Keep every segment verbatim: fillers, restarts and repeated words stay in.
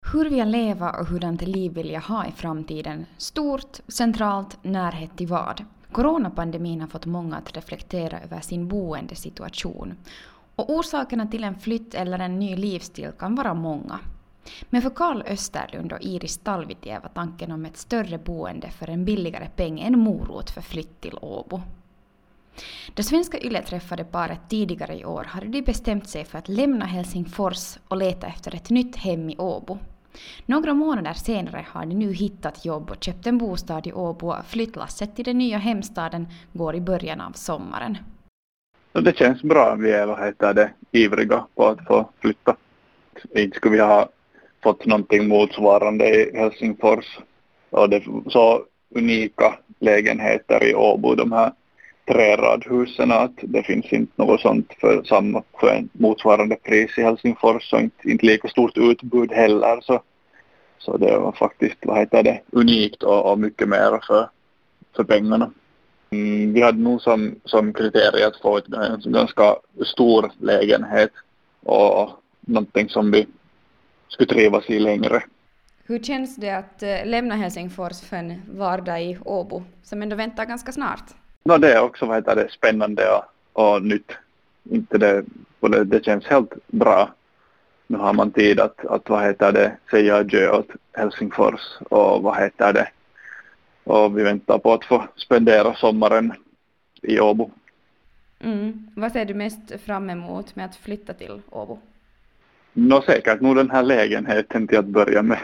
Hur vill jag leva och hurdant liv vill jag ha i framtiden? Stort, centralt, närhet till vad? Coronapandemin har fått många att reflektera över sin boendesituation. Och orsakerna till en flytt eller en ny livsstil kan vara många. Men för Karl Österlund och Iris Talvitie var tanken om ett större boende för en billigare peng en morot för flytt till Åbo. Då svenska Yle träffade paret tidigare i år hade de bestämt sig för att lämna Helsingfors och leta efter ett nytt hem i Åbo. Några månader senare har de nu hittat jobb och köpt en bostad i Åbo. Flyttlasset till den nya hemstaden går i början av sommaren. Det känns bra. Vi är vad heter det, ivriga på att få flytta. Inte skulle vi ha fått någonting motsvarande i Helsingfors. Och det är så unika lägenheter i Åbo, de här träradhusen, att det finns inte något sånt för samma för en motsvarande pris i Helsingfors och inte, inte lika stort utbud heller. Så, så det var faktiskt vad heter det, unikt och, och mycket mer för, för pengarna. Mm, vi hade nog som, som kriterie att få ett, en ganska stor lägenhet och någonting som vi skulle trivas i längre. Hur känns det att lämna Helsingfors för en vardag i Åbo som ändå väntar ganska snart? No, det är också vad heter det, spännande och, och nytt. Inte det, det, det känns helt bra. Nu har man tid att, att vad heter det, säga adjö åt Helsingfors och vad heter det. Och vi väntar på att få spendera sommaren i Åbo. Mm. Vad ser du mest fram emot med att flytta till Åbo? Nå, säkert nog den här lägenheten till att börja med.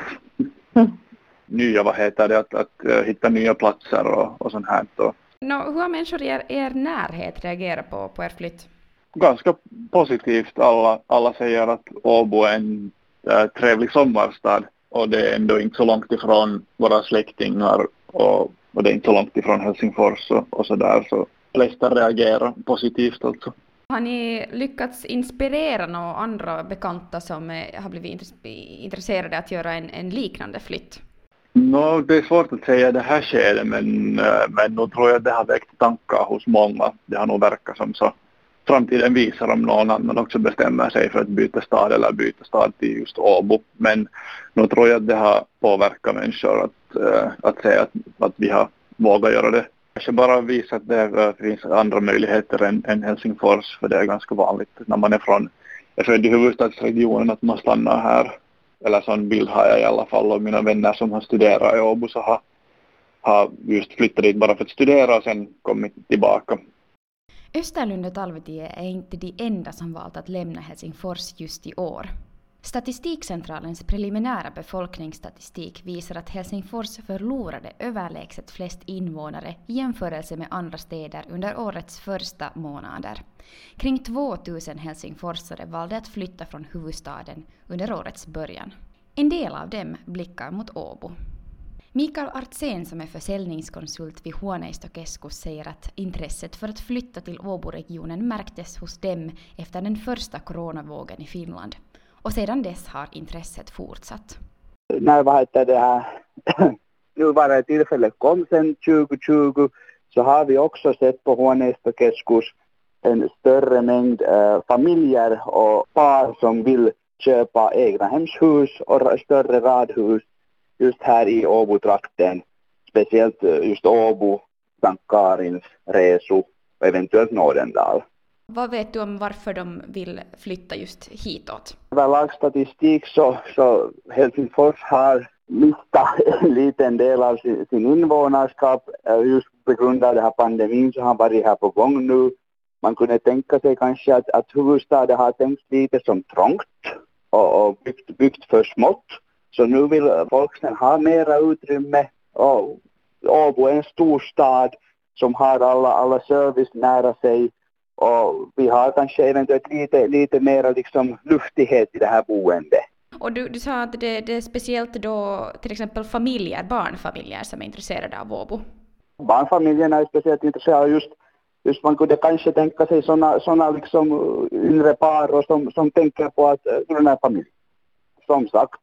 Nya, vad heter det, att, att, att hitta nya platser och, och sånt här. Och no, hur har människor i er, er närhet reagerat på, på er flytt? Ganska positivt. Alla, alla säger att Åbo är en äh, trevlig sommarstad. Och det är ändå inte så långt ifrån våra släktingar. Och, och det är inte så långt ifrån Helsingfors och, och sådär. Så flesta reagerar positivt alltså. Har ni lyckats inspirera några andra bekanta som eh, har blivit intresserade att göra en, en liknande flytt? No, det är svårt att säga det här skedet, men, men nu tror jag att det har väckt tankar hos många. Det har nog verkat som så. Framtiden visar om någon annan också bestämmer sig för att byta stad eller byta stad till just Åbo. Men nu tror jag att det har påverkat människor att, att säga att, att vi har vågat göra det. Kanske bara visa att det finns andra möjligheter än, än Helsingfors, för det är ganska vanligt när man är från är född i huvudstadsregionen att man stannar här. Eller sån bild har jag i alla fall, och mina vänner som har studerat i Åbo så har, har just flyttat dit bara för att studera och sen kommit tillbaka. Österlund och Talvitie är inte de enda som valt att lämna Helsingfors just i år. Statistikcentralens preliminära befolkningsstatistik visar att Helsingfors förlorade överlägset flest invånare i jämförelse med andra städer under årets första månader. Kring tvåtusen helsingforsare valde att flytta från huvudstaden under årets början. En del av dem blickar mot Åbo. Mikael Artsen, som är försäljningskonsult vid Huoneisto Keskus, säger att intresset för att flytta till Åbo-regionen märktes hos dem efter den första coronavågen i Finland. Och sedan dess har intresset fortsatt. När vad heter det här nuvarande tillfället kom sen tjugo tjugo, så har vi också sett på Huoneisto Keskus en större mängd äh, familjer och par som vill köpa egna hemshus och större radhus just här i Åbo-trakten. Speciellt just Åbo, Sankt Karins, Resu och eventuellt Nordendal. Vad vet du om varför de vill flytta just hitåt? Överlag statistik så, så Helsingfors har mistat en liten del av sin, sin invånarskap. Just på grund av den här pandemin så har varit här på gång nu. Man kunde tänka sig kanske att, att huvudstaden har tänkt lite som trångt och, och byggt, byggt för smått. Så nu vill folk sen ha mera utrymme. Och Åbo är en stor stad som har alla, alla service nära sig. Och vi har kanske eventuellt lite, lite mer liksom luftighet i det här boendet. Och du, du sa att det, det är speciellt då till exempel familjer, barnfamiljer som är intresserade av Åbo. Barnfamiljerna är speciellt intresserade just, just man kunde kanske tänka sig sådana såna liksom yngre par och som, som tänker på att den här familjen. Som sagt,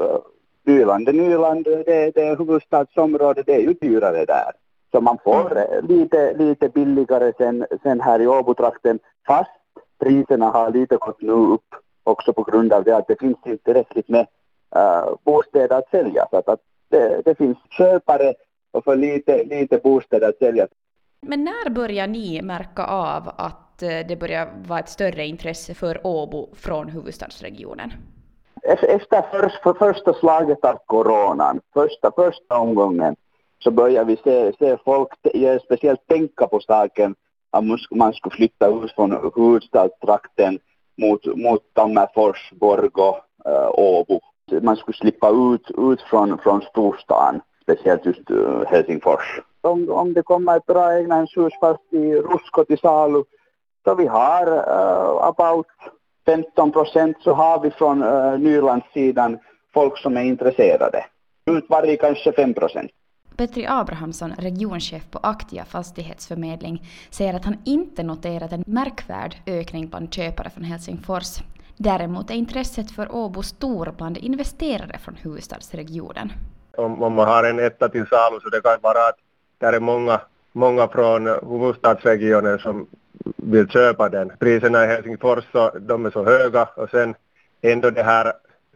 Nyland är Nyland, det, det är huvudstadsområdet, det är ju dyrare där. Så man får mm. lite, lite billigare sen, sen här i Åbo-trakten, fast priserna har lite gått nu upp också på grund av det att det finns inte tillräckligt med äh, bostäder att sälja. Så att, att det, det finns köpare och för lite, lite bostäder att sälja. Men när börjar ni märka av att det börjar vara ett större intresse för Åbo från huvudstadsregionen? Efter för, för första slaget av coronan, första, första omgången, så börjar vi se, se folk speciellt tänka på saken att man skulle flytta ut från huvudstadstrakten mot, mot Tammerfors, Borgå, äh, Åbo. Man skulle slippa ut, ut från, från storstan, speciellt just uh, Helsingfors. Om, om det kommer ett bra egnahemshus fast i Rusko till salu, så vi har uh, about femton procent så har vi från uh, Nylandssidan folk som är intresserade. Utvarje kanske fem procent. Petri Abrahamsson, regionchef på Aktia fastighetsförmedling, säger att han inte noterat en märkvärd ökning bland köpare från Helsingfors. Däremot är intresset för Åbo stor bland investerare från huvudstadsregionen. Om, om man har en etta till salu så det kan vara att där är många, många från huvudstadsregionen som vill köpa den. Priserna i Helsingfors så, de är så höga och sen ändå det här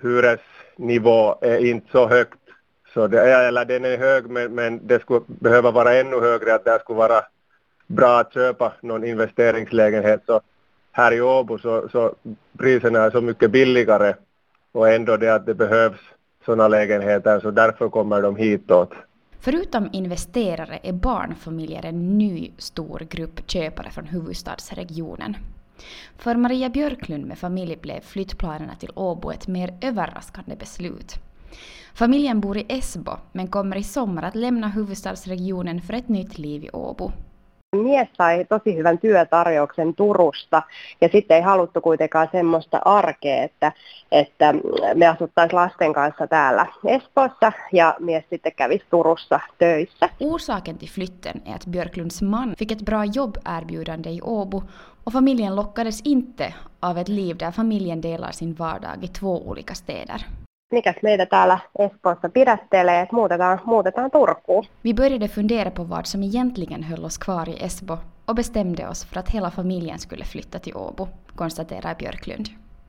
hyresnivå är inte så högt. Så det är, eller den är hög men, men det skulle behöva vara ännu högre att det skulle vara bra att köpa någon investeringslägenhet. Så här i Åbo så, så priserna är så mycket billigare och ändå det att det behövs sådana lägenheter så därför kommer de hitåt. Förutom investerare är barnfamiljer en ny stor grupp köpare från huvudstadsregionen. För Maria Björklund med familj blev flyttplanerna till Åbo ett mer överraskande beslut. Familjen bor i Esbo men kommer i sommar att lämna huvudstadsregionen för ett nytt liv i Åbo. Mies sai tosi hyvän työtarjouksen Turusta ja sitten ei haluttu kuitenkaan semmoista arkea, että, että me asuttaisiin lasten kanssa täällä Espoossa ja mies sitten kävisi Turussa töissä. Orsaken till flytten är att Björklunds man fick ett bra jobberbjudande i Åbo och familjen lockades inte av ett liv där familjen delar sin vardag i två olika städer. Mikäs meitä täällä Espoossa pidättelee, että muutetaan, muutetaan Turkuun. Vi började fundera på vad som egentligen höll oss kvar i Esbo och bestämde oss för att hela familjen skulle flytta till Åbo, konstaterar Björklund.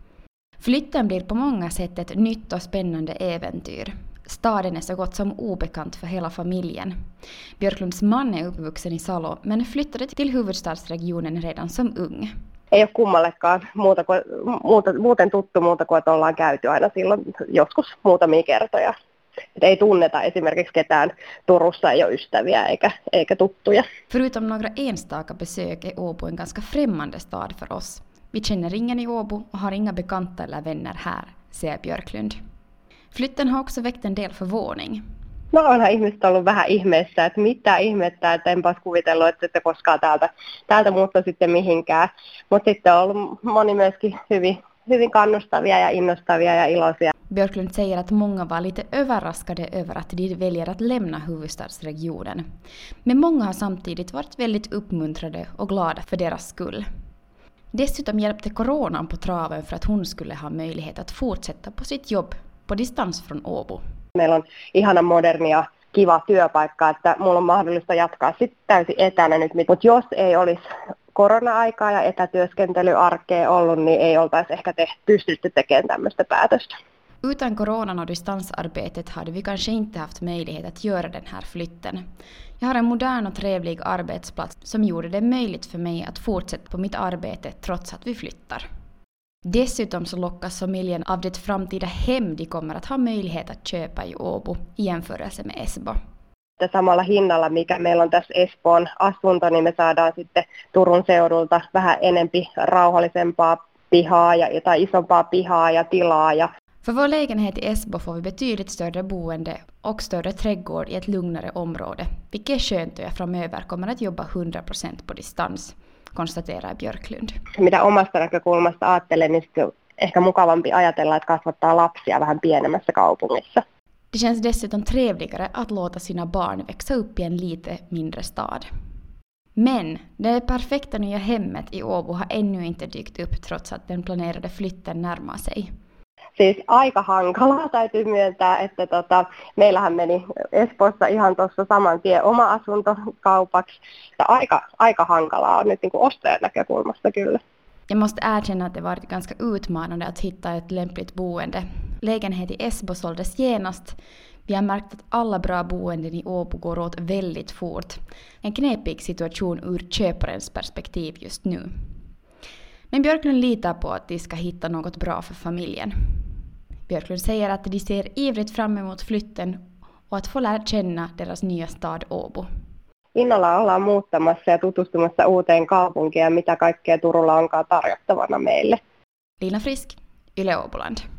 Flytten blir på många sätt ett nytt och spännande äventyr. Staden är så gott som obekant för hela familjen. Björklunds man är uppvuxen i Salo men flyttade till huvudstadsregionen redan som ung. Ei ole kummallekaan muuta kuin, muuta, muuten tuttu muuta kuin, että ollaan käyty aina silloin joskus muutamia kertoja. Et ei tunneta esimerkiksi ketään Turussa, ei ole ystäviä eikä, eikä tuttuja. Förutom några enstaka besök är Åbo en ganska främmande stad för oss. Vi känner ingen i Åbo och har inga bekanta eller vänner här, säger Björklund. Flytten har också väckt en del förvåning. No onhan ihmiset ollut vähän ihmeessä, että mitä ihmettä, että enpäs kuvitellut, että se koskaan täältä, täältä muuttaa sitten mihinkään. Mutta sitten on ollut moni myöskin hyvin, hyvin kannustavia ja innostavia ja iloisia. Björklund säger att många var lite överraskade över att de väljer att lämna huvudstadsregionen. Men många har samtidigt varit väldigt uppmuntrade och glada för deras skull. Dessutom hjälpte coronan på traven för att hon skulle ha möjlighet att fortsätta på sitt jobb på distans från Åbo. Meillä on ihana modernia, kiva työpaikka, että mulla on mahdollista jatkaa sitten täysin etänä nyt. Mutta jos ei olisi korona-aikaa ja etätyöskentelyarkea ollut, niin ei oltaisi ehkä tehty, pystytty tekemään tämmöistä päätöstä. Utan coronan och distansarbetet hade vi kanske inte haft möjlighet att göra den här flytten. Jag har en modern och trevlig arbetsplats som gjorde det möjligt för mig att fortsätta på mitt arbete trots att vi flyttar. Dessutom så lockas familjen av det framtida hem de kommer att ha möjlighet att köpa i Åbo i jämförelse med Esbo. Samalla hinnalla, mikä meillä on tässä Espoon asunto, niin me saadaan sitten Turun seudulta vähän enempi rauhallisempaa pihaa ja, tai isompaa pihaa ja tilaa. Ja för vår lägenhet i Esbo får vi betydligt större boende och större trädgård i ett lugnare område, vilket är skönt och jag framöver kommer att jobba hundra procent på distans, konstaterar Björklund. Mitä omasta näkökulmasta ajattelen, niin sitten ehkä mukavampi ajatella, että kasvattaa lapsia vähän pienemmässä kaupungissa. Det känns dessutom trevligare att låta sina barn växa upp i en lite mindre stad. Men det perfekta nya hemmet i Åbo har ännu inte dykt upp trots att den planerade flytten närmar sig. Siis aika hankalaa täytyy myöntää, että tota, meillähän meni Espoossa ihan tuossa saman tien oma asunto kaupaksi. Aika, aika hankalaa on nyt niin kuin ostajan näkökulmasta kyllä. Jag måste erkänna att det varit ganska utmanande att hitta ett lämpligt boende. lägenhet i Esbo såldes genast. Vi har märkt att alla bra boenden i Åbo går åt väldigt fort. En knepig situation ur köparens perspektiv just nu. Men Björklund litar på att de ska hitta något bra för familjen. Björklund säger att de ser ivrigt fram emot flytten och att få lära känna deras nya stad Åbo. Innolla ollaan muuttamassa ja tutustumassa uuteen kaupunkiin ja mitä kaikkea Turulla onkaan tarjottavana meille. Liina Frisk, Yle Åboland.